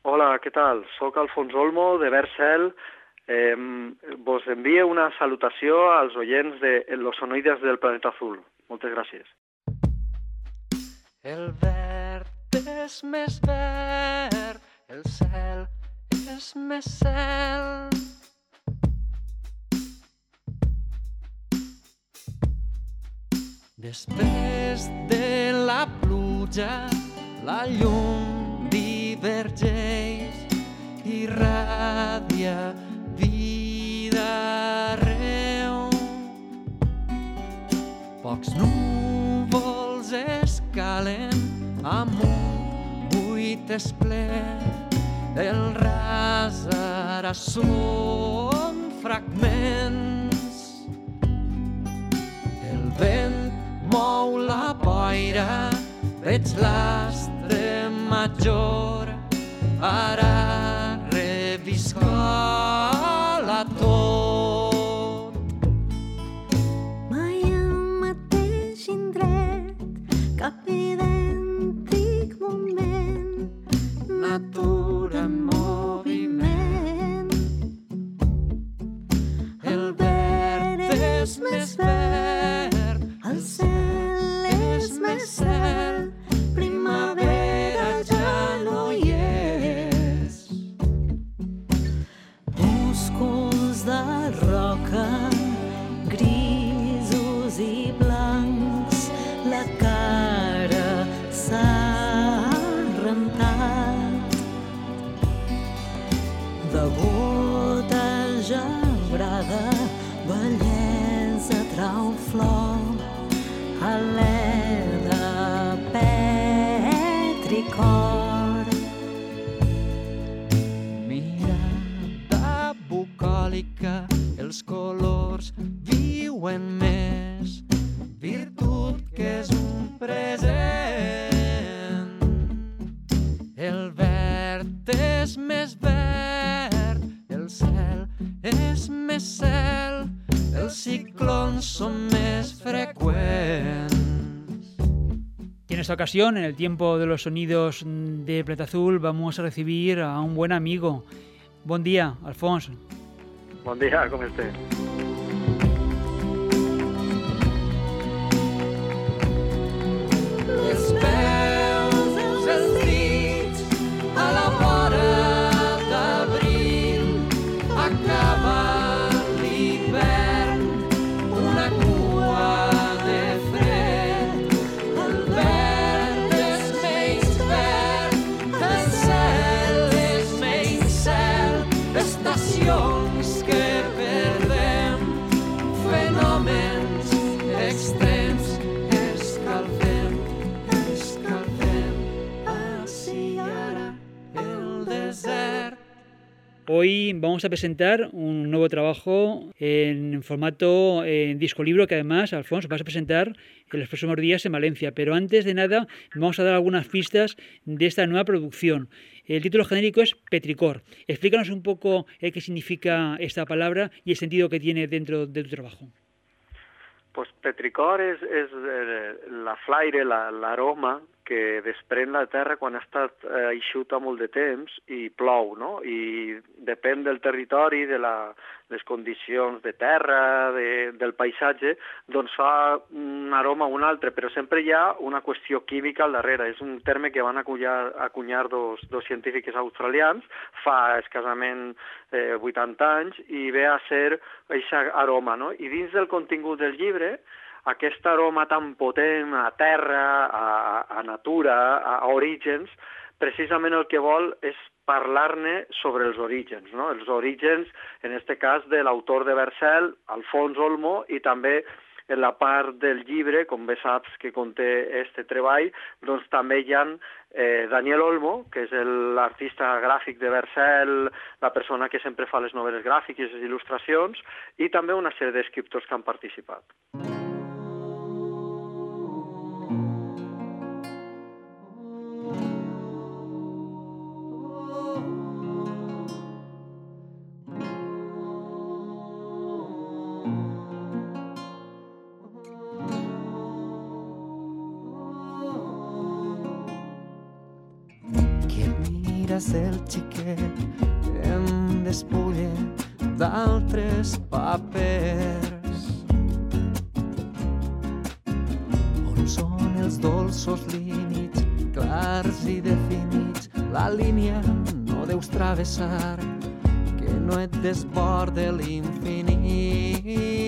Hola, què tal? Soc Alfons Olmo, de Vercel. Vos envio una salutació als oients de Los Sonoides del Planeta Azul. Moltes gràcies. El verd és més verd, el cel és més cel. Després de la pluja, la llum divergeix i radia vida arreu. Pocs núvols escalen amunt, buit és ple, el ras ara són fragments. El vent mou la boira, veig l'astre major, ara reviscola tot. Mai al mateix indret, cap idèntic moment, natura en moviment. El verd és més verd, el cel és més cel, primavera ja no hi és. Músculs de roca, grisos i blancs, la cara s'ha rentat. De gota gebrada, bellesa trau flor, alè de petricor. Mirada bucòlica, els colors viuen més, virtut que és un present. El verd és més verd, el cel és més cel, els ciclons són més freqüents. Y en esta ocasión, en el tiempo de los sonidos de Planeta Azul, vamos a recibir a un buen amigo. Bon dia, Alfons. Bon dia, com esteu? Els peus, els dits, a la vora d'abril, acaba l'hivern, una cua de fred. El verd és menys verd, el cel és menys cel, estacions que perdem, fenòmens extrems, escalfem, així ara el desert. Hoy vamos a presentar un nuevo trabajo en formato disco libro que además, Alfons, vas a presentar en los próximos días en Valencia. Pero antes de nada, vamos a dar algunas pistas de esta nueva producción. El título genérico es Petricor. Explícanos un poco qué significa esta palabra y el sentido que tiene dentro de tu trabajo. Pues petricor és la flaire, l'aroma que desprèn la terra quan ha estat eixuta molt de temps i plou, no? I depèn del territori, de les condicions de terra, del paisatge, doncs fa un aroma o un altre, però sempre hi ha una qüestió química al darrere. És un terme que van acunyar dos científics australians fa escassament 80 anys i ve a ser aquest aroma, no? I dins del contingut del llibre, aquest aroma tan potent a terra, a natura, a orígens, precisament el que vol és parlar-ne sobre els orígens, no? Els orígens, en aquest cas, de l'autor de Vercel, Alfons Olmo, i també en la part del llibre, com bé saps que conté este treball, doncs també hi ha Daniel Olmo, que és l'artista gràfic de Vercel, la persona que sempre fa les novel·les gràfiques i les il·lustracions, i també una sèrie d'escriptors que han participat. és el xiquet que em despulla d'altres papers. On són els dolços límits clars i definits? La línia no deus travessar, que no et desborde l'infinit.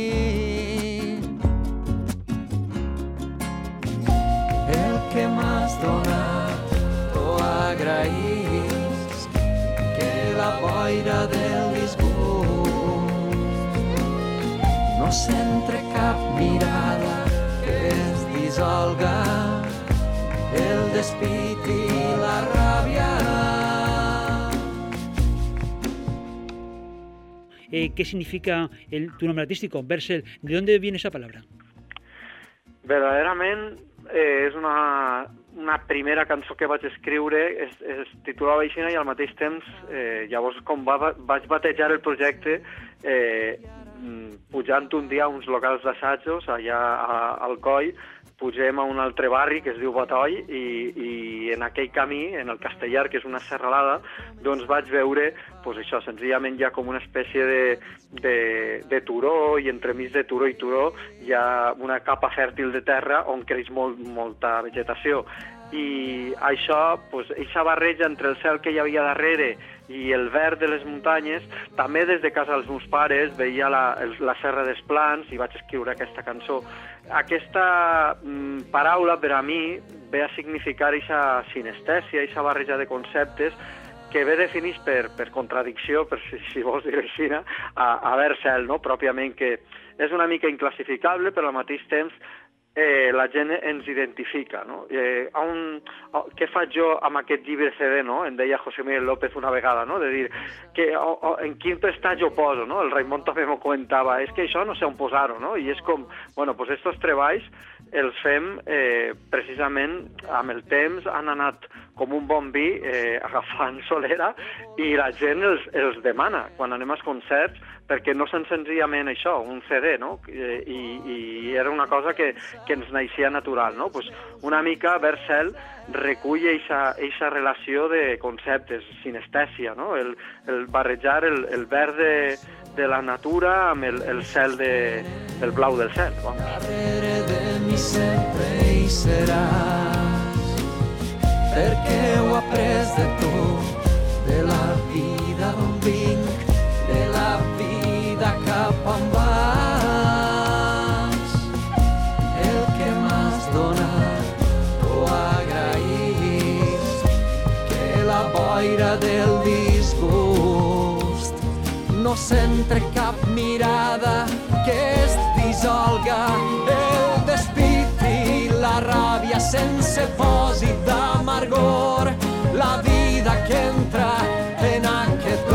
El que m'has donat t'ho agraïs, que la boira del disgust no centre cap mirada, que es dissolga el despit i la ràbia. ¿Qué significa tu nombre artístico, Vercel? ¿De dónde viene esa palabra? Verdaderament és una primera cançó que vaig escriure, es titulava Aixina, i al mateix temps, llavors com vaig batejar el projecte, pujant un dia a uns locals d'assajos allà al Coll, pugem a un altre barri que es diu Batoll i en aquell camí, en el Castellar, que és una serralada, doncs vaig veure, doncs això, senzillament hi ha com una espècie de turó, i entremig de turó i turó hi ha una capa fèrtil de terra on creix molta vegetació. I això, doncs, aquesta barreja entre el cel que hi havia darrere i el verd de les muntanyes, també des de casa dels meus pares veia la Serra dels Plans i vaig escriure aquesta cançó. Aquesta paraula per a mi ve a significar aquesta sinestèsia, aquesta barreja de conceptes que ve definits per contradicció, per si vols dir així, a Vercel, no? Pròpiament, que és una mica inclassificable, però al mateix temps la gent ens identifica, no? Què faig jo amb aquest llibre CD, no? Em deia José Miguel López una vegada, no? De dir, en quin prestatge ho poso, no? El Raimon també m'ho comentava, és que això no sé on posar-ho, no? I és com, bueno, doncs estos treballs els fem precisament amb el temps, han anat com un bon vi agafant solera i la gent els demana quan anem als concerts, perquè no són senzillament això, un CD, no? I era una cosa que ens naixia natural, no? Pues una mica Vercel recull aquesta relació de conceptes, sinestèsia, no? El barrejar el verd de la natura amb el cel del blau del cel. Darrere de mi sempre hi seràs, perquè ho he après de tu, de la vida on vinc, de la vida cap on vas. El que m'has donat t'ho agraïs, que la boira del disgust no centre cap mirada, que es dissolga el despit i la ràbia sense pòsit d'amargor, la vida que entra en aquest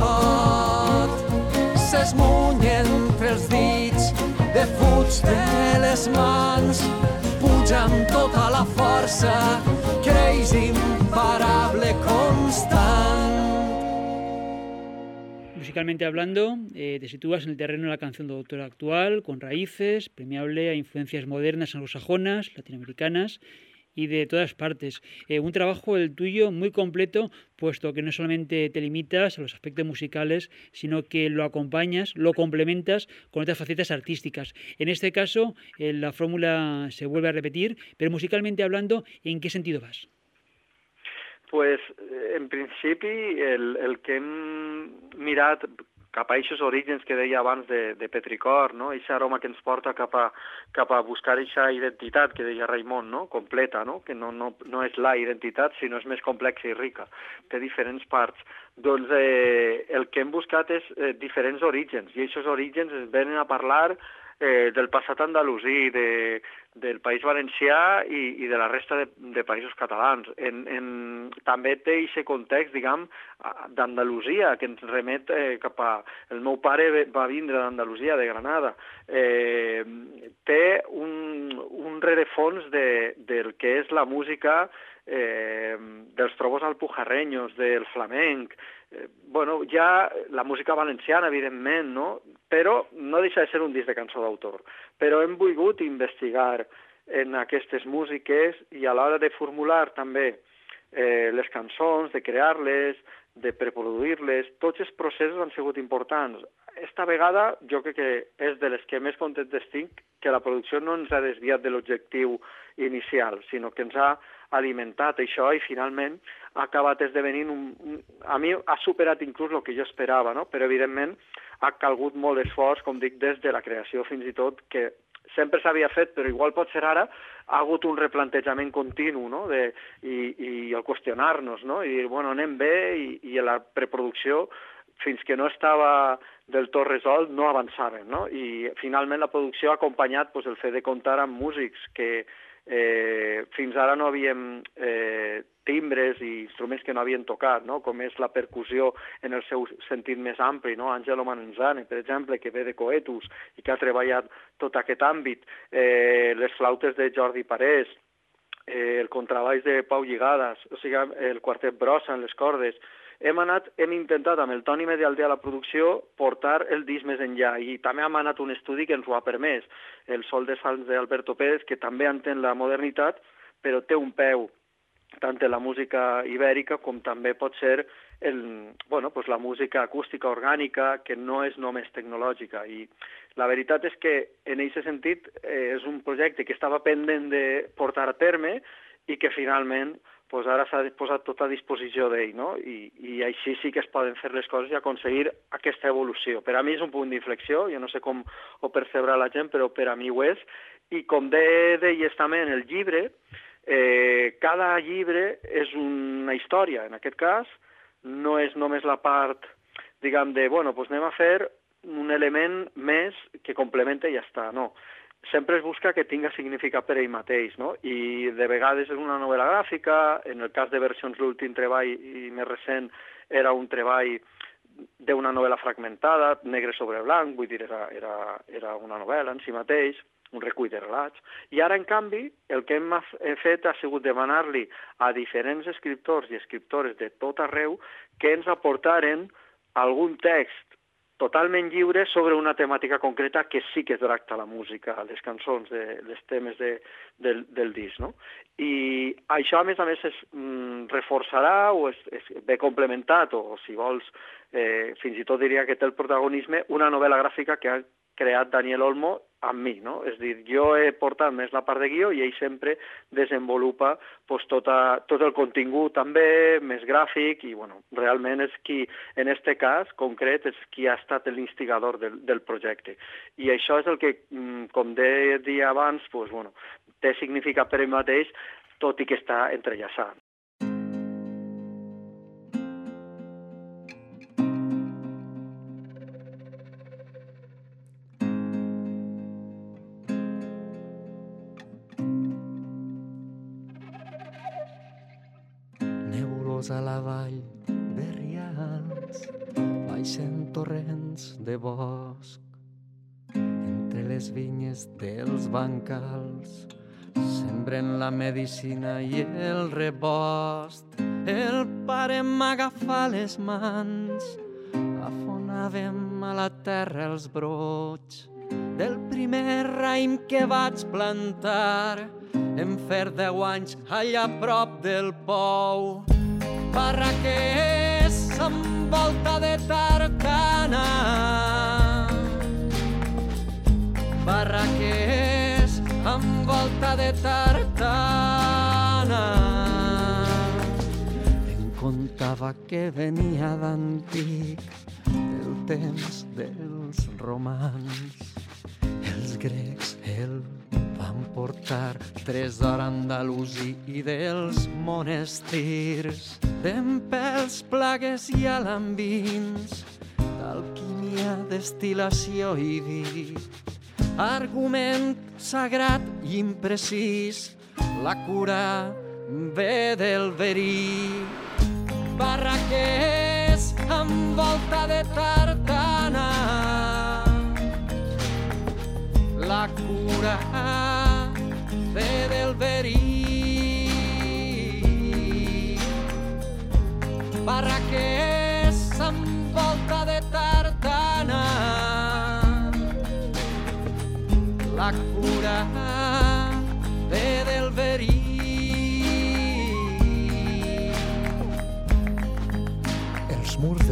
got s'esmuny entre els dits, defuig de les mans, puja amb tota la força, creix imparable, constant. Musicalmente hablando, te sitúas en el terreno de la canción de autor actual, con raíces, permeable a influencias modernas anglosajonas, latinoamericanas y de todas partes. Un trabajo el tuyo muy completo, puesto que no solamente te limitas a los aspectos musicales, sino que lo acompañas, lo complementas con otras facetas artísticas. En este caso, la fórmula se vuelve a repetir, pero musicalmente hablando, ¿en qué sentido vas? Pues, en principi, el que hem mirat cap a aquests orígens que deia abans de Petricor, no? Eixa aroma que ens porta cap a buscar eixa identitat que deia Raimon, no? Completa, no? Que no és la identitat, sinó és més complexa i rica, té diferents parts. Doncs el que hem buscat és diferents orígens, i aquests orígens ens venen a parlar del passat andalusí, del País Valencià i de la resta de països catalans. També té aquest context, diguem, d'Andalusia, que ens remet cap a... El meu pare va vindre d'Andalusia, de Granada. Té un rerefons del que és la música dels trobos alpujarreños, del flamenc, bueno, ja la música valenciana, evidentment, no? Però no deixa de ser un disc de cançó d'autor. Però hem volgut investigar en aquestes músiques i a l'hora de formular també les cançons, de crear-les, de preproduir-les, tots els processos han sigut importants. Esta vegada jo crec que és de les que més contents estic, que la producció no ens ha desviat de l'objectiu inicial, sinó que ens ha alimentat això i finalment ha acabat esdevenint a mi ha superat inclús el que jo esperava, no? Però evidentment ha calgut molt esforç, com dic, des de la creació fins i tot, que sempre s'havia fet, però igual potser ara ha hagut un replantejament continu, no? I el qüestionar-nos, no? I dir, bueno, anem bé, i la preproducció, fins que no estava del tot resolt, no avançaven, no? I finalment la producció ha acompanyat el fet de comptar amb músics que fins ara no havíem timbres i instruments que no havien tocat, no? Com és la percussió en el seu sentit més ampli, no? Angelo Manzani, per exemple, que ve de Coetus i que ha treballat tot aquest àmbit, les flautes de Jordi Parés, el contrabaix de Pau Lligadas, o sigui, el quartet Brossa en les cordes. Hem intentat amb el Toni Medialdea a la producció portar el disc més enllà i també hem anat un estudi que ens ho ha permès, el Sol de Sants d'Alberto Pérez, que també entén la modernitat, però té un peu tant en la música ibèrica com també pot ser la música acústica orgànica, que no és només tecnològica. I la veritat és que en aquest sentit és un projecte que estava pendent de portar a terme i que finalment ara s'ha posat tot a disposició d'ell, no? I així sí que es poden fer les coses i aconseguir aquesta evolució. Per a mi és un punt d'inflexió, jo no sé com ho percebrà la gent, però per a mi ho és. I com deies també en el llibre, cada llibre és una història. En aquest cas, no és només la part, diguem, de, anem a fer un element més que complementa i ja està, no. Sempre es busca que tinga significat per ell mateix, no? I de vegades és una novel·la gràfica, en el cas de versions l'últim treball i més recent era un treball d'una novel·la fragmentada, negre sobre blanc, vull dir, era una novel·la en si mateix, un recull de relats. I ara, en canvi, el que hem fet ha sigut demanar-li a diferents escriptors i escriptores de tot arreu que ens aportaren algun text totalment lliure sobre una temàtica concreta que sí que tracta la música, les cançons, les temes del disc, no? I això, a més, es reforçarà o es ve complementat, o si vols, fins i tot diria que té el protagonisme, una novel·la gràfica que ha creat Daniel Olmo amb mi, no? És a dir, jo he portat més la part de guió i ell sempre desenvolupa tot el contingut també, més gràfic, i realment és qui, en aquest cas concret, és qui ha estat l'instigador del projecte. I això és el que, com deia abans, té significat per ell mateix, tot i que està entrellaçat. A la vall de rials baixen torrents de bosc entre les vinyes dels bancals sembren la medicina i el rebost. El pare m'agafa les mans, afonàvem a la terra els brots del primer raïm que vaig plantar en fer 10 anys allà a prop del pou. Barraquers envolta de tartana, Barraquers envolta de tartana. Em contava que venia d'antic, del temps dels romans. Els grecs el van portar tresor andalusí i dels monestirs, d'empels, plagues i alambins, d'alquímia, destil·lació i vi. Argument sagrat i imprecís, la cura ve del verí. Barraquers envolta de tartana, la cura ve del verí. Barraquers envolta de tartana, la cura ve del verí.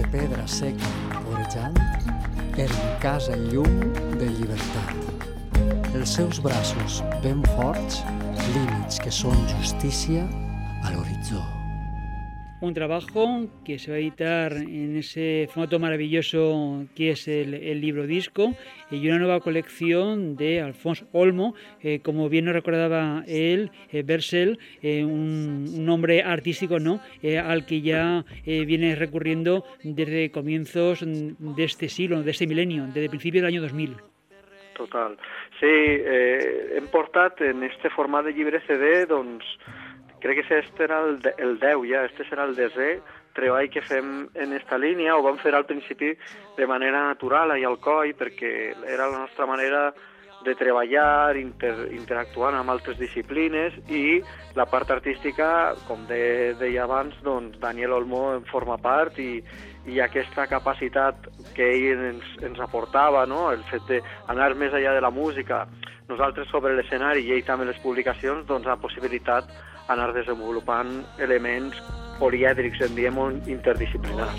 pedra seca vorejant, eren casa i llum de llibertat. Els seus braços ben forts, límits que són justícia a l'horitzó. Un trabajo que se va a editar en ese formato maravilloso que es el libro disco y una nueva colección de Alfons Olmo, como bien nos recordaba él, Bersel, un nombre artístico, ¿no? Al que ya viene recurriendo desde comienzos de este siglo, de este milenio, desde principios del año 2000. Total. Sí, hem portat en este format de llibre CD, doncs, crec que este era el 10 ja, este serà el 10è treball que fem en esta línia, ho vam fer al principi de manera natural i al coll, perquè era la nostra manera de treballar, interactuant amb altres disciplines, i la part artística, com deia abans, doncs Daniel Olmo en forma part, i aquesta capacitat que ell ens aportava, no? El fet d'anar més enllà de la música, nosaltres sobre l'escenari i ell també les publicacions, doncs ha possibilitat anar desenvolupant elements polièdrics, en diem, interdisciplinars.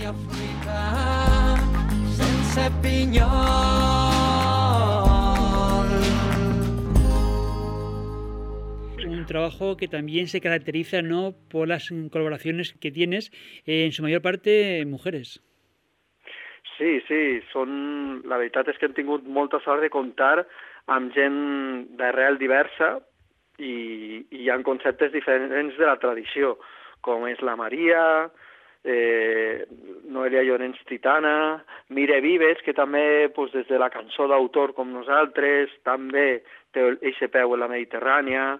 Sense pinyol. Un trabajo que también se caracteriza, ¿no?, por las colaboraciones que tienes, en su mayor parte mujeres. Sí, la veritat és que hem tingut molta sort de comptar amb gent d'arrel diversa, i hi ha conceptes diferents de la tradició, com és la Maria, Noelia Llorenç Titana, Mire Vives, que també des de la cançó d'autor com nosaltres també té eixe peu en la Mediterrània,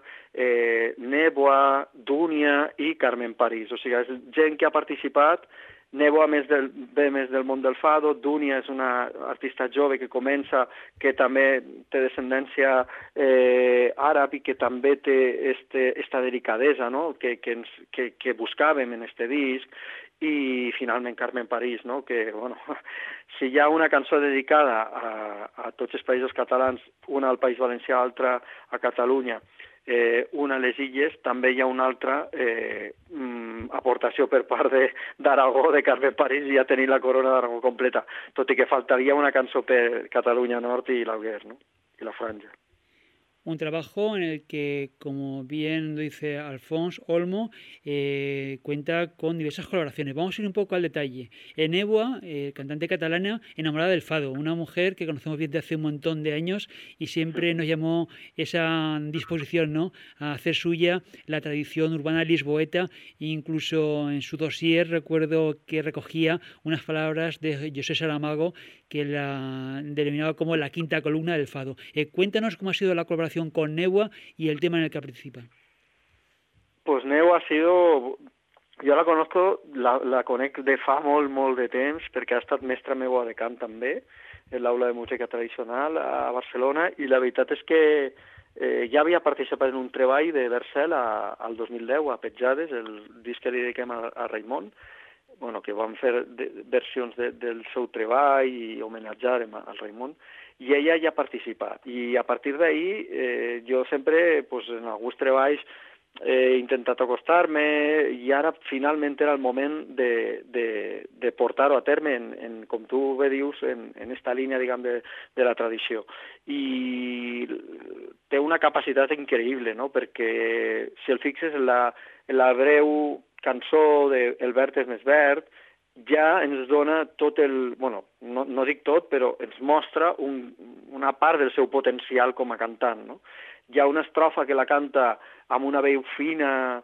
Neboa, Dúnia i Carmen París. O sigui, és gent que ha participat. Neboa ve més del món del fado, Dúnia és una artista jove que comença, que també té descendència àrab i que també té esta delicadesa, no?, que buscàvem en este disc, i finalment Carmen París, no?, que, bueno, si hi ha una cançó dedicada a tots els països catalans, una al País Valencià, altra a Catalunya, una a les Illes, també hi ha una altra aportació per part d'Aragó, de Carmen París, i ja tenim la corona d'Aragó completa, tot i que faltaria una cançó per Catalunya Nord i l'Auguer, no?, i la Franja. Un trabajo en el que, como bien lo dice Alfons Olmo, cuenta con diversas colaboraciones. Vamos a ir un poco al detalle. Neboa, cantante catalana, enamorada del fado, una mujer que conocemos bien desde hace un montón de años y siempre nos llamó esa disposición, ¿no?, a hacer suya la tradición urbana lisboeta. Incluso en su dossier recuerdo que recogía unas palabras de José Saramago que la denominaba como la quinta columna del fado. Cuéntanos cómo ha sido la colaboración con Neboa y el tema en el que participa. Pues Neboa ha sido... Jo la conozco, la conec de fa molt de temps, perquè ha estat mestra meua de cant també, en l'aula de música tradicional a Barcelona, i la veritat és que ja havia participat en un treball de Bersel al 2010, a Petjades, el disc que li dediquem a Raimon, bueno, que vam fer versions del seu treball i homenatjar al Raimon, i ella ja ha participat. I a partir d'ahir jo sempre, en alguns treballs, he intentat acostar-me, i ara finalment era el moment de portar-ho a terme, com tu bé dius, en esta línia, diguem, de la tradició. I té una capacitat increïble, no?, perquè si el fixes en la breu cançó de El verd és més verd, ja ens dona tot el... Bueno, no dic tot, però ens mostra una part del seu potencial com a cantant, no? Hi ha una estrofa que la canta amb una veu fina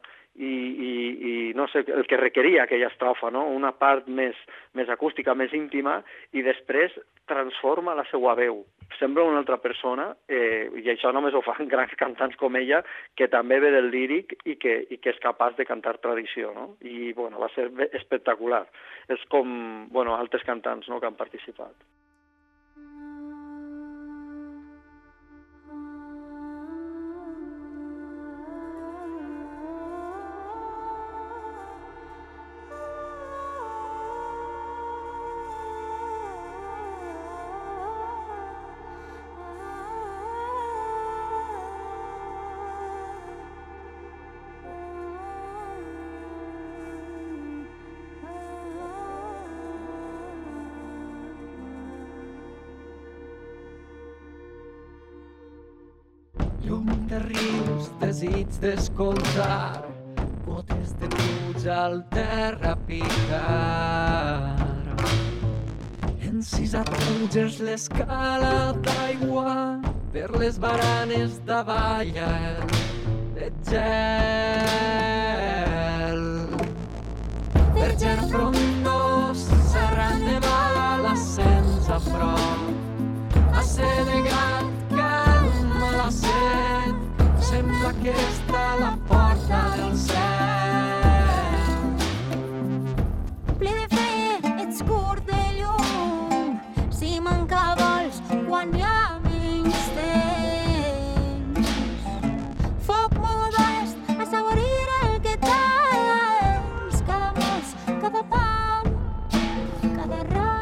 i no sé, el que requeria aquella estrofa, no? Una part més acústica, més íntima, i després transforma la seva veu. Sembla una altra persona, i això només ho fan grans cantants com ella, que també ve del líric i que és capaç de cantar tradició, no? I, bueno, va ser espectacular. És com, bueno, altres cantants, no?, que han participat. llum de rius, desig d'escoltar, gotes de pluja al terra picar. Encisat puges l'escala d'aigua per les baranes davall de gel. Verger frondós, serrat de val, ascens a prop, assedegat, calma la set, sembla que està a la porta del cel. Ple de fe, ets curt de llum, si manca vols quan hi ha menys temps. Foc modest, assaborir el que tens, cada mos, cada pam, cada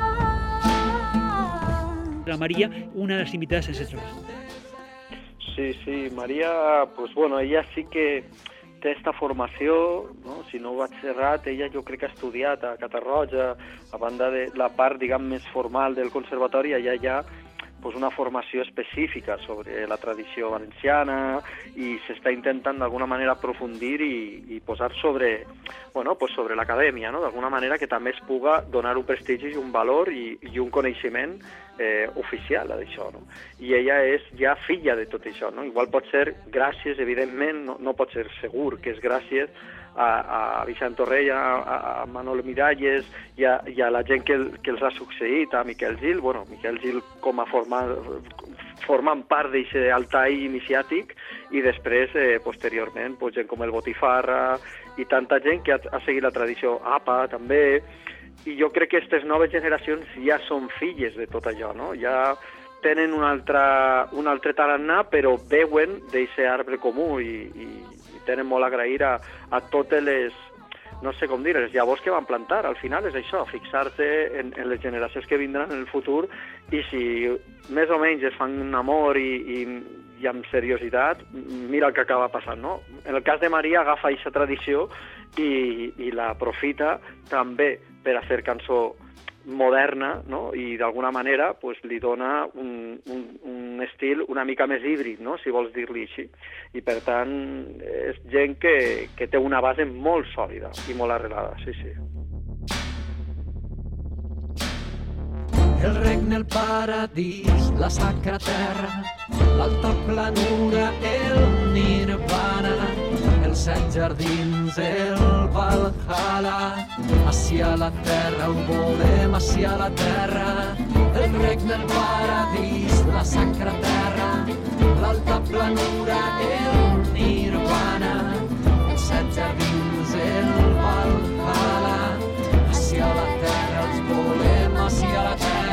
ram. La María, una de las invitadas en ese trabajo. Sí, Maria, pues bueno, ella sí que té esta formació, no? Si no ho vaig errat, ella jo crec que ha estudiat a Catarroja, a banda de la part, diguem, més formal del conservatori, allà hi ha pues, una formació específica sobre la tradició valenciana i s'està intentant d'alguna manera aprofundir i posar sobre, bueno, pues sobre l'acadèmia, no? D'alguna manera que també es puga donar un prestigi i un valor i un coneixement oficial d'això, no? I ella és ja filla de tot això, no? Igual pot ser gràcies, evidentment, no pot ser segur que és gràcies a Vicent Torrell, a Manolo Miralles i a la gent que els ha succeït, a Miquel Gil, bueno, Miquel Gil com a formant part d'aquest altall iniciàtic i després, posteriorment, pues, gent com el Botifarra i tanta gent que ha seguit la tradició, APA també, i jo crec que aquestes noves generacions ja són filles de tot allò, no? Ja tenen un altre tarannà, però veuen d'aquest arbre comú i tenen molt a agrair a totes les, no sé com dir, les llavors que van plantar. Al final és això, fixar-se en les generacions que vindran en el futur i si més o menys es fan un amor i amb seriositat, mira el que acaba passant, no? En el cas de Maria agafa aquesta tradició i l'aprofita també per a fer cançó moderna, no? I d'alguna manera pues, li dona un estil una mica més híbrid, no? Si vols dir-li així. I per tant és gent que té una base molt sòlida i molt arrelada, sí. El regne, el paradís, la sacra terra, l'alta planura, el nirvana, els 7 jardins, el Valhalla, hacia la terra, ho volem hacia la terra. El regne, el paradís, la sacra terra, l'alta planura, el nirvana, els 7 jardins, el Valhalla, hacia la terra, els volem hacia la terra.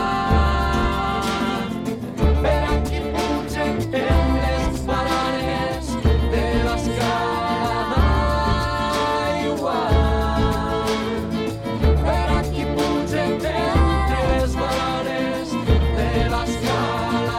Per aquí pugen en les baranes de l'escala d'aigua. Per aquí pugen en les baranes de l'escala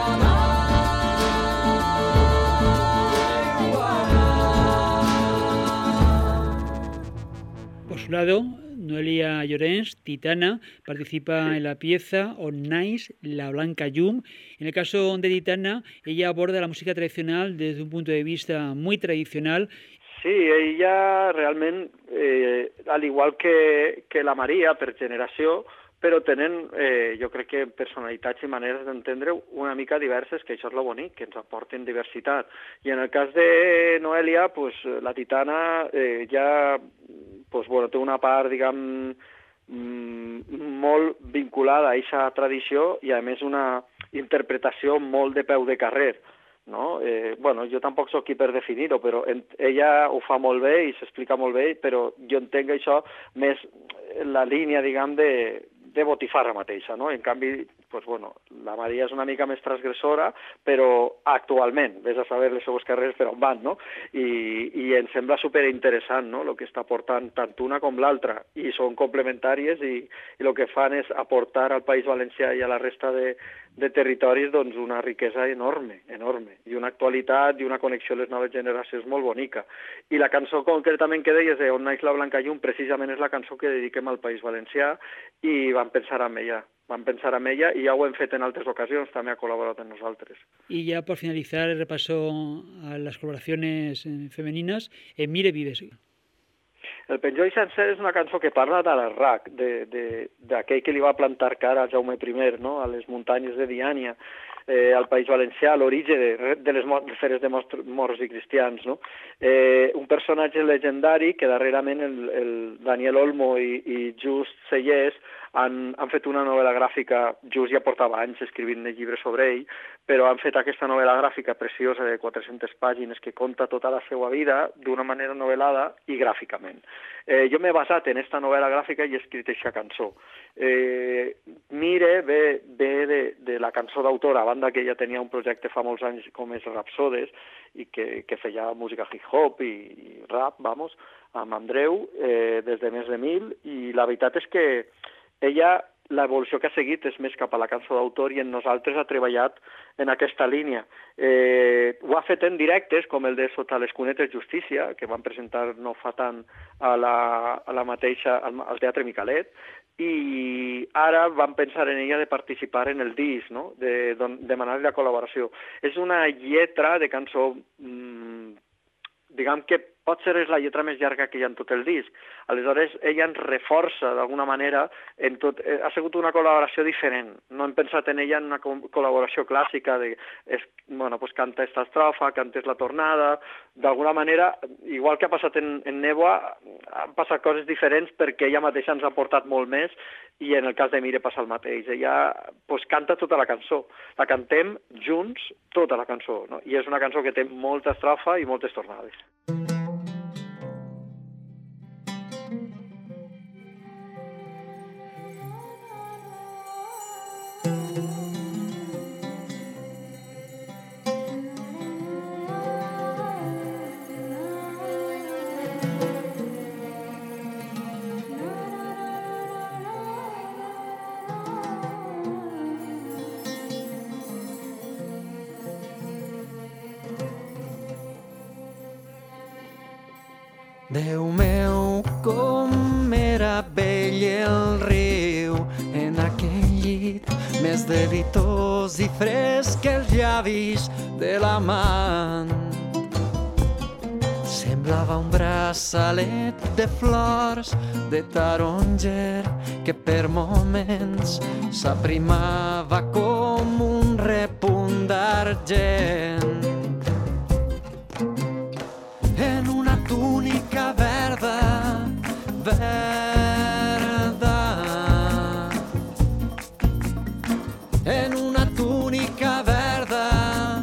d'aigua. Por su lado, Noelia Llorens, Titana, participa en la pieza On Nice, La Blanca Llum. En el caso de Titana, ella aborda la música tradicional desde un punto de vista muy tradicional. Sí, ella realment, al igual que la Maria, per generació, però tenen, jo crec que personalitats i maneres d'entendre una mica diverses, que això és lo bonic, que ens aporten diversitat. I en el cas de Noelia, pues, la Titana ja pues, bueno, té una part, diguem, molt vinculada a aquesta tradició i, a més, una interpretació molt de peu de carrer, no? Bueno, jo tampoc sóc qui per definir-ho, però ella ho fa molt bé i s'explica molt bé, però jo entenc això més en la línia, diguem, de botifarra mateixa, no? En canvi, pues, bueno, la Maria és una mica més transgressora, però actualment, vés a saber les seues carreres per on van, no? I em sembla superinteressant, no?, el que està aportant tant una com l'altra, i són complementàries i el que fan és aportar al País Valencià i a la resta de territoris doncs, una riquesa enorme, i una actualitat i una connexió a les noves generacions molt bonica. I la cançó concretament que deies de On Naix la Blanca Llum precisament és la cançó que dediquem al País Valencià i vam pensar en ella vam pensar en ella i ja ho hem fet en altres ocasions, també ha col·laborat amb nosaltres. Y ya por finalizar el repaso a las colaboraciones femeninas, Mire Vives. El Penjoll sencer és una cançó que parla de l'Arrac, d'aquell que li va plantar cara a Jaume I, no? A les muntanyes de Diània, al País Valencià, l'origen de les feres de morts i cristians, no? Un personatge legendari que darrerament el Daniel Olmo i Just Sellers han fet una novel·la gràfica. Just ja portava anys escrivint el llibre sobre ell, però han fet aquesta novel·la gràfica preciosa de 400 pàgines que conta tota la seva vida d'una manera novel·lada i gràficament. Jo m'he basat en aquesta novel·la gràfica i he escrit aquesta cançó. Mire ve de la cançó d'autor, a banda que ella tenia un projecte fa molts anys com és Rapsodes, i que feia música hip-hop i rap, amb Andreu, des de més de 1000, i la veritat és que ella, l'evolució que ha seguit és més cap a la cançó d'autor i en nosaltres ha treballat en aquesta línia. Ho ha fet en directes, com el de Sota les cunetes justícia, que van presentar no fa tant al Teatre Micalet, i ara vam pensar en ella de participar en el disc, no? De demanar-li la col·laboració. És una lletra de cançó, diguem que pot ser la lletra més llarga que hi ha en tot el disc. Aleshores, ella ens reforça d'alguna manera en tot. Ha sigut una col·laboració diferent. No hem pensat en ella en una col·laboració clàssica de, canta esta estrofa, cantes la tornada. D'alguna manera, igual que ha passat en Néboa, han passat coses diferents perquè ella mateixa ens ha portat molt més i en el cas de Mire passa el mateix. Ella canta tota la cançó. La cantem junts tota la cançó, no? I és una cançó que té molta estrofa i moltes tornades. Déu meu, com era bell el riu en aquell llit, més delitós i fresc que els llavis de l'amant. Semblava un braçalet de flors de taronger que per moments s'aprimava com un repunt d'argent. En una túnica verda, en una túnica verda,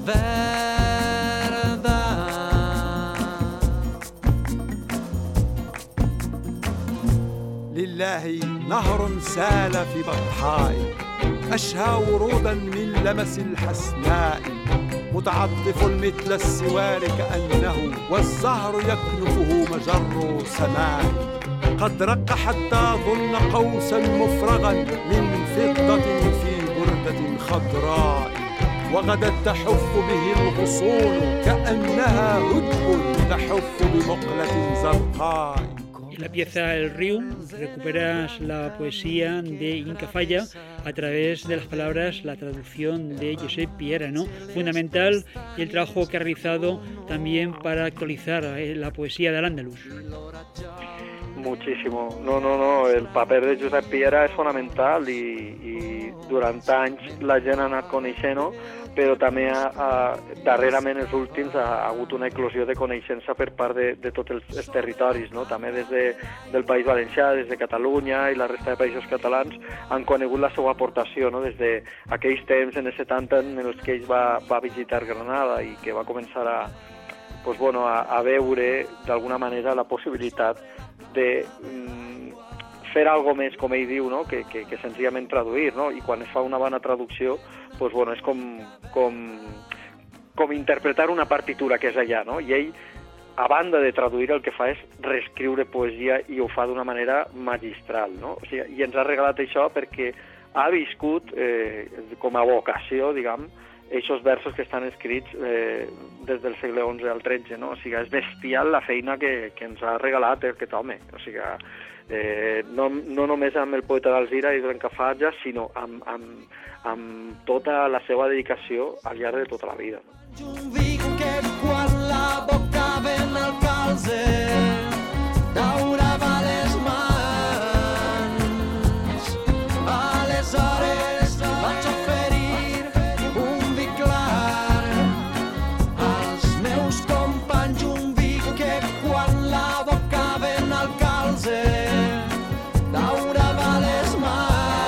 لله نهر سال في بطحاء أشهى ورودا من لمس الحسناء متعطف مثل السوار كأنه والزهر يكنفه مجر سماء قد رق حتى ظن قوسا مفرغا من فضة في بردة خضراء وغدت تحف به الغصون كأنها هدب تحف بمقلة زرقاء. En la pieza El Riu recuperas la poesía de Inca Falla a través de las palabras, la traducción de Josep Piera, ¿no? Fundamental el trabajo que ha realizado también para actualizar la poesía de Al-Ándalus. Muchísimo. No, el paper de Josep Piera és fonamental i durant anys la gent ha anat coneixent-ho, però també darrerament els últims ha hagut una eclosió de coneixença per part de tots els territoris, no? També des del País Valencià, des de Catalunya i la resta de països catalans han conegut la seva aportació, no? Des d'aquells temps en els 70 en els que ell va visitar Granada i que va començar a veure d'alguna manera la possibilitat de fer alguna més, com ell diu, no? que senzillament traduir, no? I quan es fa una bona traducció és com interpretar una partitura que és allà, no? I ell, a banda de traduir, el que fa és reescriure poesia i ho fa d'una manera magistral, no? O sigui, i ens ha regalat això perquè ha viscut com a vocació, diguem, aquests versos que estan escrits des del segle XI al XIII, no? O sigui, és bestial la feina que ens ha regalat aquest home. O sigui, no només amb el poeta d'Alzira i Brancafatge, sinó amb tota la seva dedicació al llarg de tota la vida. Un vi que quan la boca ven al calze daurava les mans. Aleshores vaig oferir un vi clar als meus companys, un vi que quan la boca ven al calze daurava les mans.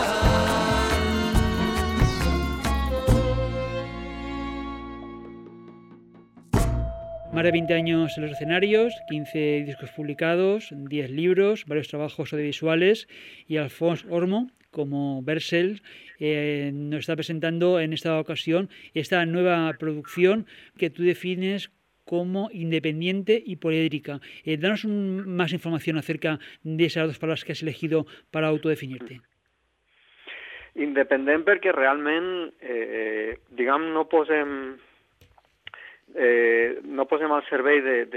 Más de 20 años en los escenarios, 15 discos publicados, 10 libros, varios trabajos audiovisuales, y Alfons Ormo, como Bersel, nos está presentando en esta ocasión esta nueva producción que tú defines como independiente y poliédrica. Danos más información acerca de esas dos palabras que has elegido para autodefinirte. Independent perquè realment, no posem al servei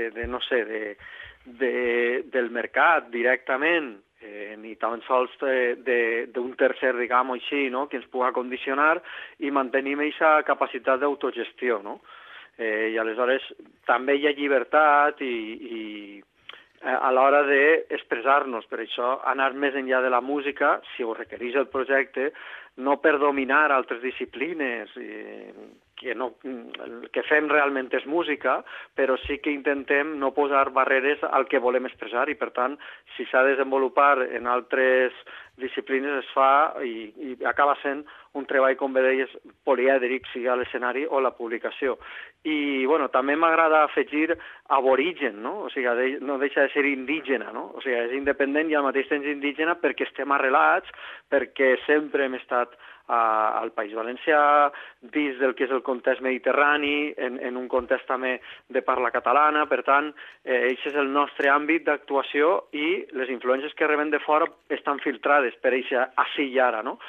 del mercat directament, ni tan sols d'un tercer, diguem-ho així, no? Que ens pugui condicionar, i mantenim aquesta capacitat d'autogestió, no? I aleshores també hi ha llibertat i a l'hora d'expressar-nos. Per això, anar més enllà de la música, si ho requereix el projecte, no per dominar altres disciplines, que fem realment és música, però sí que intentem no posar barreres al que volem expressar, i per tant, si s'ha de desenvolupar en altres disciplines es fa i acaba sent un treball, com bé deies, polièdric, sigui a l'escenari o la publicació. I també m'agrada afegir aborigen, no? O sigui, no deixa de ser indígena, no? O sigui, és independent i al mateix temps indígena perquè estem arrelats, perquè sempre hem estat al País Valencià, dins del que és el context mediterrani, en un context també de parla catalana. Per tant, aquest és el nostre àmbit d'actuació i les influències que rebem de fora estan filtrades per aquesta ací i ara, no?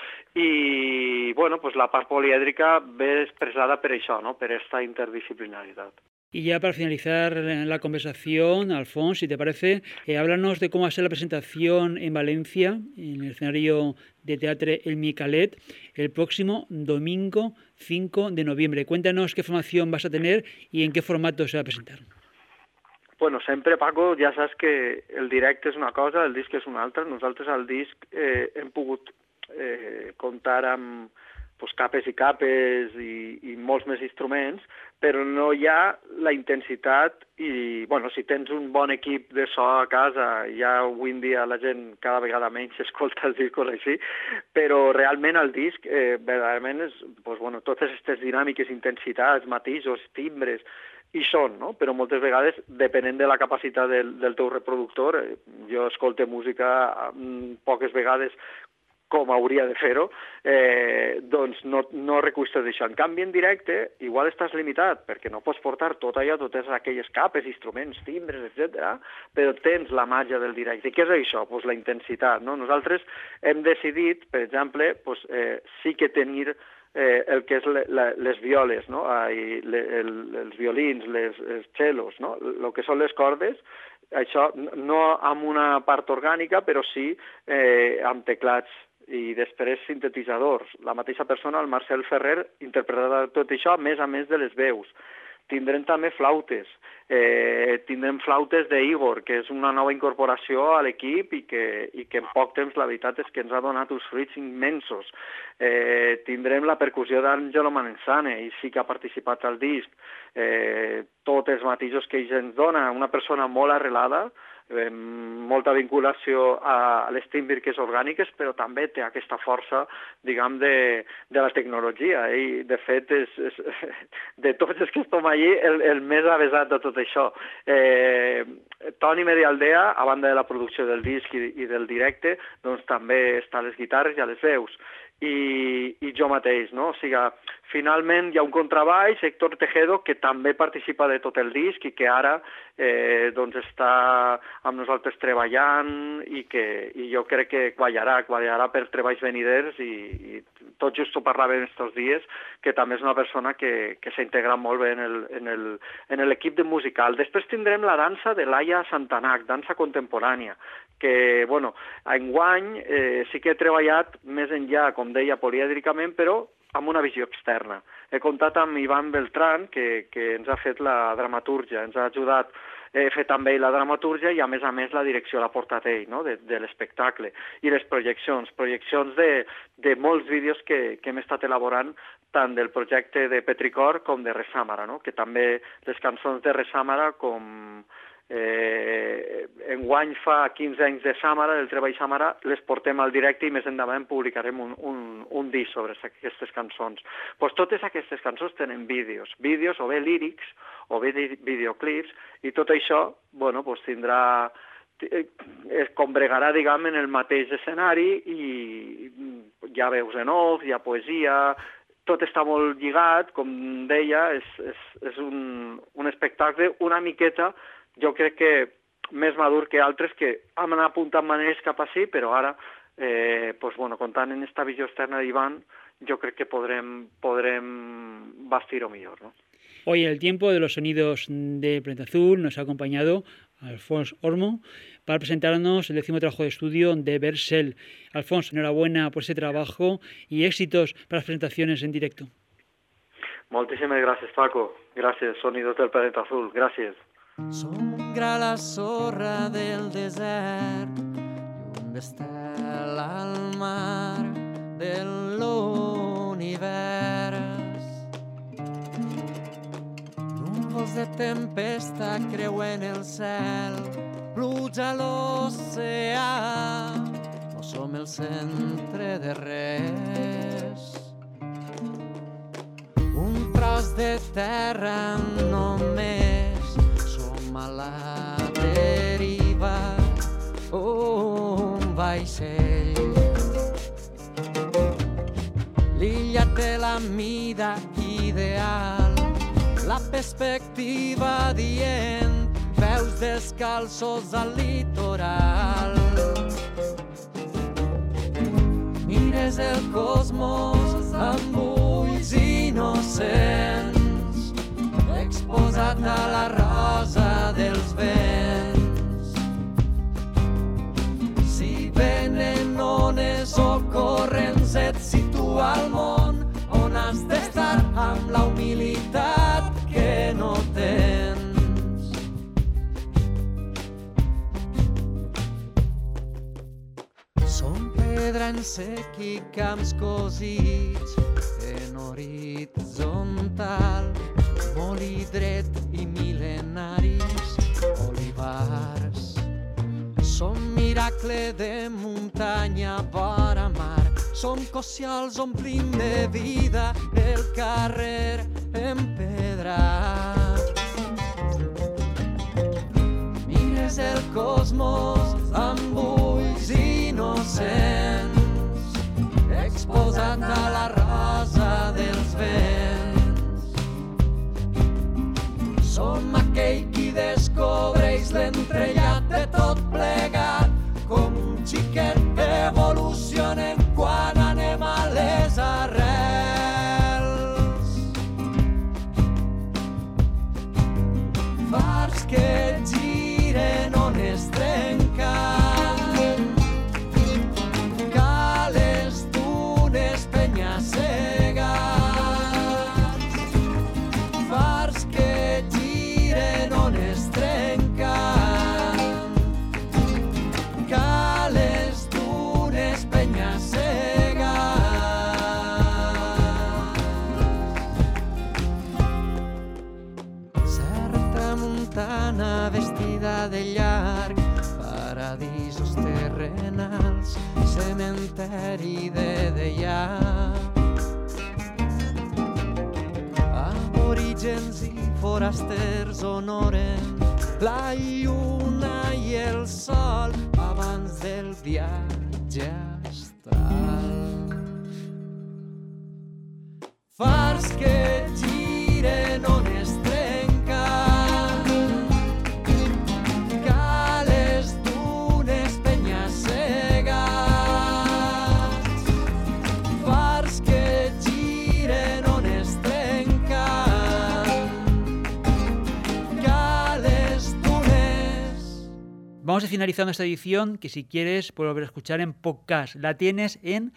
I, la part polièdrica ve expressada per això, no? Per aquesta interdisciplinaritat. Y ya para finalizar la conversación, Alfons, si te parece, háblanos de cómo va a ser la presentación en Valencia, en el escenario de Teatre El Micalet, el próximo domingo 5 de noviembre. Cuéntanos qué formación vas a tener y en qué formato se va a presentar. Bueno, sempre, Paco, ja saps que el directe és una cosa, el disc és una altra. Nosaltres al disc hem pogut comptar amb capes i capes i molts més instruments, però no hi ha la intensitat i, si tens un bon equip de so a casa, ja avui en dia la gent cada vegada menys escolta els discos així, però realment el disc, verdaderament, és, totes aquestes dinàmiques, intensitats, matisos, timbres, hi són, no? Però moltes vegades, depenent de la capacitat del teu reproductor, jo escolto música poques vegades com hauria de fer-ho, doncs no reculls tot això. En canvi, en directe, igual estàs limitat, perquè no pots portar tot allò, totes aquelles capes, instruments, timbres, etc., però tens la màgia del directe. I què és això? Pues la intensitat, no? Nosaltres hem decidit, per exemple, sí que tenir el que és les violes, no? Els violins, els cellos, no? El que són les cordes, això no amb una part orgànica, però sí amb teclats i després sintetitzadors. La mateixa persona, el Marcel Ferrer, interpretarà tot això, a més de les veus. Tindrem també flautes. Tindrem flautes d'Igor, que és una nova incorporació a l'equip i que en poc temps la veritat és que ens ha donat uns fruits immensos. Tindrem la percussió d'Angelo Manenzane, i sí que ha participat al disc. Tots els matisos que ell ens dona, una persona molt arrelada, molta vinculació a les tímbriques orgàniques, però també té aquesta força, diguem, de la tecnologia. I, de fet, és de tots els que estem allí, el més avesat de tot això. Toni Medialdea, a banda de la producció del disc i del directe, doncs també està a les guitarres i a les veus. i jo mateix, no? O sigui, finalment hi ha un contrabaix, Héctor Tejedo, que també participa de tot el disc i que ara doncs està amb nosaltres treballant i jo crec que quallarà per treballs veniders i tot just ho parlàvem estos dies, que també és una persona que s'ha integrat molt bé en l'equip de musical. Després tindrem la dansa de Laia Santanac, dansa contemporània, que, bueno, enguany sí que he treballat més enllà, com deia, polièdricament, però amb una visió externa. He comptat amb Ivan Beltrán, que ens ha fet la dramatúrgia, ens ha ajudat a fer també la dramatúrgia i, a més, la direcció l'ha portat ell, no?, de l'espectacle. I les projeccions de molts vídeos que hem estat elaborant, tant del projecte de Petricor com de Resàmara, no?, que també les cançons de Resàmara, com enguany fa 15 anys de Sàmara, del treball Sàmara, les portem al directe i més endavant publicarem un disc sobre aquestes cançons. Pues totes aquestes cançons tenen vídeos o bé lírics o bé videoclips, i tot això, bueno, pues tindrà, es combregarà, diguem, en el mateix escenari, i hi ha veus en off, hi ha poesia, tot està molt lligat, com deia, és un espectacle una miqueta, jo crec que més madur que altres que hem anat apuntant maneres cap així, però ara, comptant en esta visió externa d'Ivan, yo creo que podrem bastir-ho millor, ¿no? Hoy en el tiempo de los sonidos de Planeta Azul nos ha acompañado Alfons Ormo para presentarnos el 10º trabajo de estudio de Bersel. Alfons, enhorabuena por ese trabajo y éxitos para las presentaciones en directo. Moltíssimes gràcies, Paco. Gràcies, Sonidos del Planeta Azul. Gràcies. S'ombra la sorra del desert i un destel al mar de l'univers. Núvols de tempesta creuen el cel, pluja a l'oceà, no som el centre de res. Un tros de terra només, som a la deriva, un vaixell. L'illa té la mida ideal, la perspectiva dient, peus descalços al litoral. Mires el cosmos amb ulls innocents, exposat a la rosa dels vents. Si venen ones o corrents et situa al món on has d'estar amb la humilitat que no tens. Som pedra en sec i camps cosits en horitzontal, molí dret i mil·lenaris olivars. Som miracle de muntanya vora mar, som cocials omplint de vida el carrer empedrat. Mires el cosmos amb ulls innocents, exposat a la rosa dels vents. Som aquell qui descobreix l'entrellat de tot plegat, com un xiquet evolucionem quan anem a les arrels. Fars que giren on es trenquen, cales dunes penya-segats. Fars que giren on es trenquen, cales dunes penya-segats. Certa muntana vestida de llarg, paradisos terrenals, cementeri de Deià. Aborígens i forasters honoren la lluna i el sol abans del viatge astral. Vamos a finalizar esta edición, que si quieres puedes volver a escuchar en podcast. La tienes en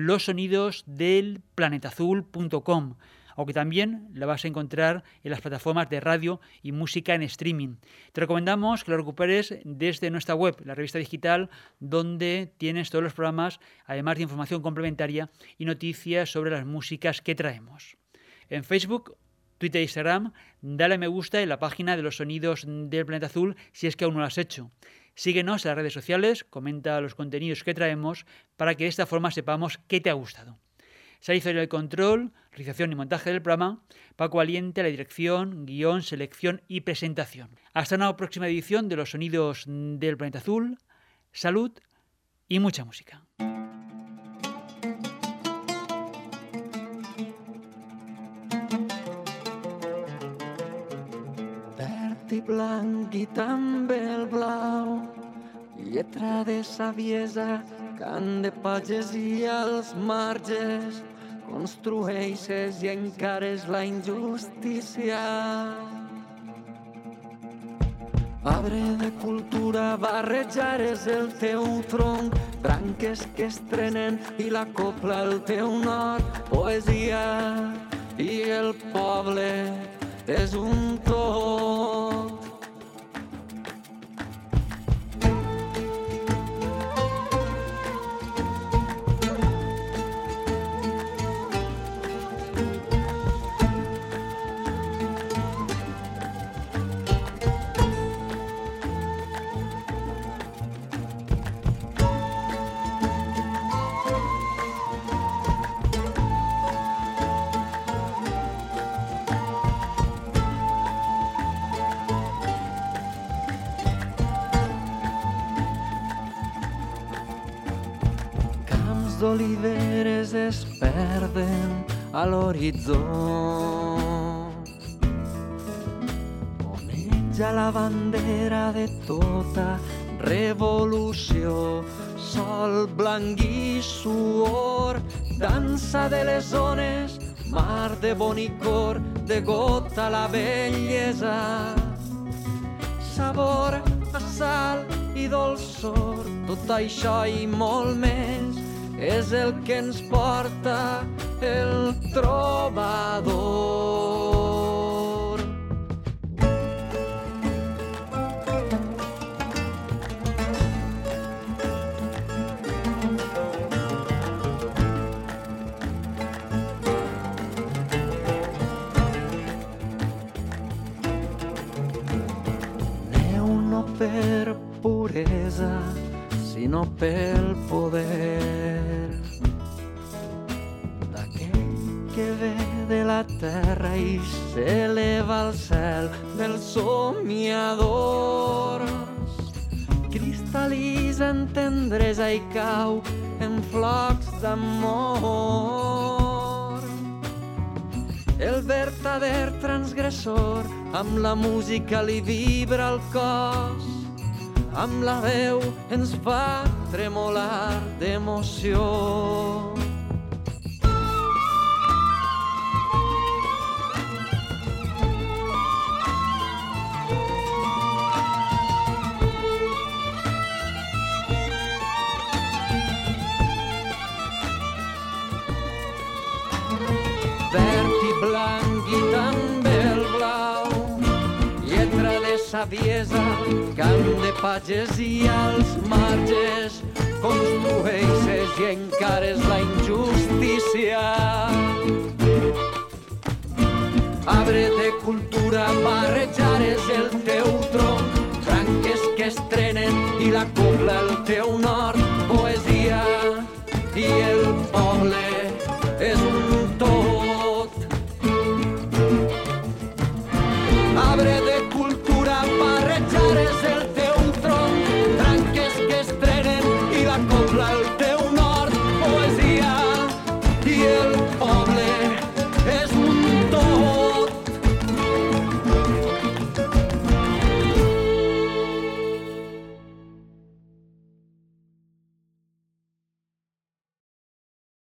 losonidosdelplanetazul.com, aunque también la vas a encontrar en las plataformas de radio y música en streaming. Te recomendamos que lo recuperes desde nuestra web, la revista digital, donde tienes todos los programas, además de información complementaria y noticias sobre las músicas que traemos. En Facebook, Twitter e Instagram, dale a me gusta en la página de los Sonidos del Planeta Azul si es que aún no lo has hecho. Síguenos en las redes sociales, comenta los contenidos que traemos para que de esta forma sepamos qué te ha gustado. Sara hizo el control, realización y montaje del programa, Paco Aliente, la dirección, guión, selección y presentación. Hasta una próxima edición de los Sonidos del Planeta Azul. Salud y mucha música. I blanc i també el blau, lletra de saviesa, cant de pagesia als marges, construeixes i encares la injustícia. Arbre de cultura, barrejares el teu tronc, branques que estrenen i la copla el teu nord, poesia i el poble és un tot. D'oliveres es perden a l'horitzó. Oneja la bandera de tota revolució, sol blanc i suor, dansa de les ones, mar de bonicor, de gota la bellesa, sabor a sal i dolçor, tot això i molt més és el que ens porta el trobador. Neu no per puresa, sinó pel poder d'aquell que ve de la terra i s'eleva al cel dels somiadors. Cristal·litza en tendresa i cau en flocs d'amor. El vertader transgressor amb la música li vibra el cos, amb la veu ens fa tremolar d'emoció. Verd i blanc i també el blau, lletra de saviesa, cant de pagesia als marges, construeixes i encares la injustícia. Arbre de cultura, barrejares